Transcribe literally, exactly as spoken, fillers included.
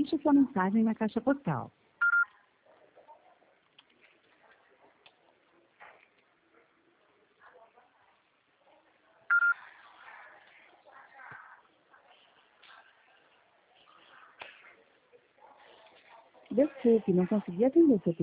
Deixe sua mensagem na caixa postal. Desculpe, não consegui atender seu pedido.